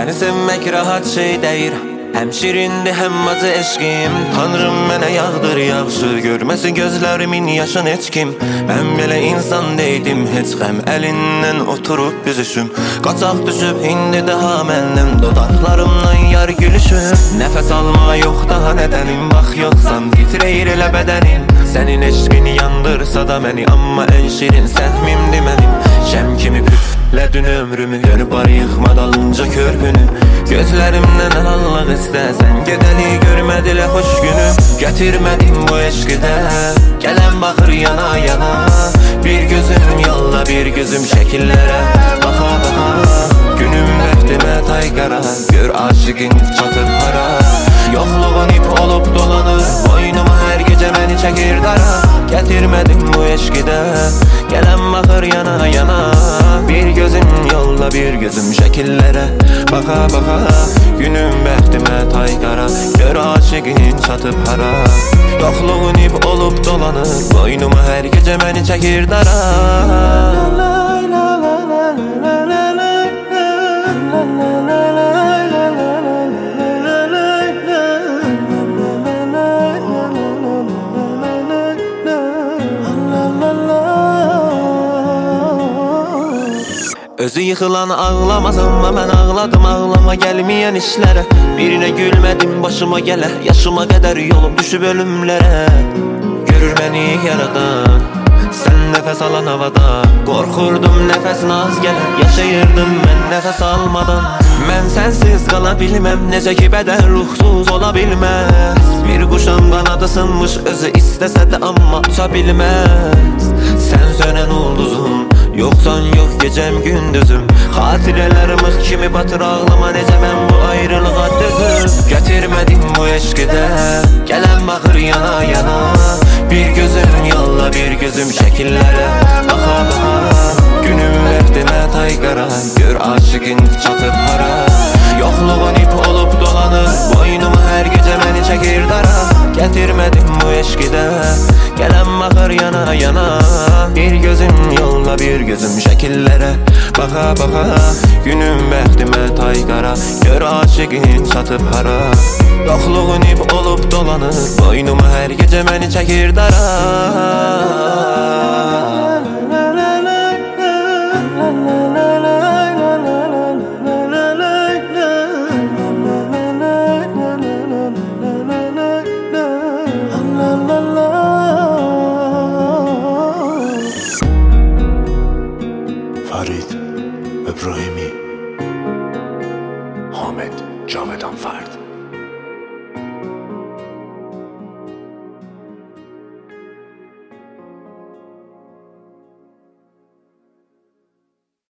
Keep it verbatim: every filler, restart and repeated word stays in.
Səni sevmək rahat şey deyir, həm şirindir, həm acı eşqim. Tanrım mənə yağdır yağışı, görməsi gözlərimin yaşın heç kim. Mən belə insan deydim, heç qəm əlindən oturub büzüşüm. Qaçaq düşüb indi daha məndən, dodaqlarımdan yar gülüşüm. Nəfəs alma yox daha nədənim, bax yoxsan titrəyir elə bədənim. Sənin eşqin yandırsa da məni, amma ən şirin səhmimdir mənim. Şəm kimi püflədin ömrümü, dönüb var yıxma dalınca körpünü. Gözlərimdən alallıq istəsən, gedəni görmədilə xoş günü. Gətirmədim bu eşqidə, gələn baxır yana yana. Bir gözüm yolla, bir gözüm şəkillərə baxa baxa. Günüm bəxtimə tay qara, gör aşıqın çatıb hara. Yoxluğun ip olub dolanır, boynuma hər gecə məni çəkir dara. Gətirmədim bu eşqidə, gələn baxır yana yana. Bir gözüm yolla, bir gözüm şəkillərə baxa baxa. Günüm bəxtimə tay qara, gör aşıqın çatıb hara. Yoxluğun ip olub dolanır, boynuma hər gecə məni çəkir dara. Özü yıxılan ağlamaz, amma mən ağladım ağlama gəlməyən işlərə. Birinə gülmədim başıma gələ, yaşıma qədər yolum düşüb ölümlərə. Görür məni yaradan, sən nəfəs alan havada. Qorxurdum nəfəsin az gələ, yaşayırdım mən nəfəs almadan. Mən sənsiz qala bilməm, necə ki bədən ruhsuz ola bilməz. Bir quşam qanadı sınmış, özü istəsə də amma uça bilməz. Sən sönən ulduzum, yoxsan yox gecəm gündüzüm. Xatirələrim ıq kimi batır ağlama, necə mən bu ayrılığa dözüm. Gətirmədim bu eşqidə, gələn baxır yana yana. Bir gözüm yolla, bir gözüm şəkillərə baxa baxa. Günüm bəxtimə tay qara, gör aşıqın çatıb hara. Yoxluğun ip olub dolanır, boynuma hər gecə məni çəkir dara. Gətirmədim bu eşqidə, gələn baxır yana yana. Bir gözüm yolla, bir gözüm şəkillərə baxa baxa. Günüm bəxtimə tay qara, gör aşıqın çatıb hara. Yoxluğun ip olub dolanır, boynuma hər gecə məni çəkir dara. فرید ابراهیمی، حامد جاودانفرد.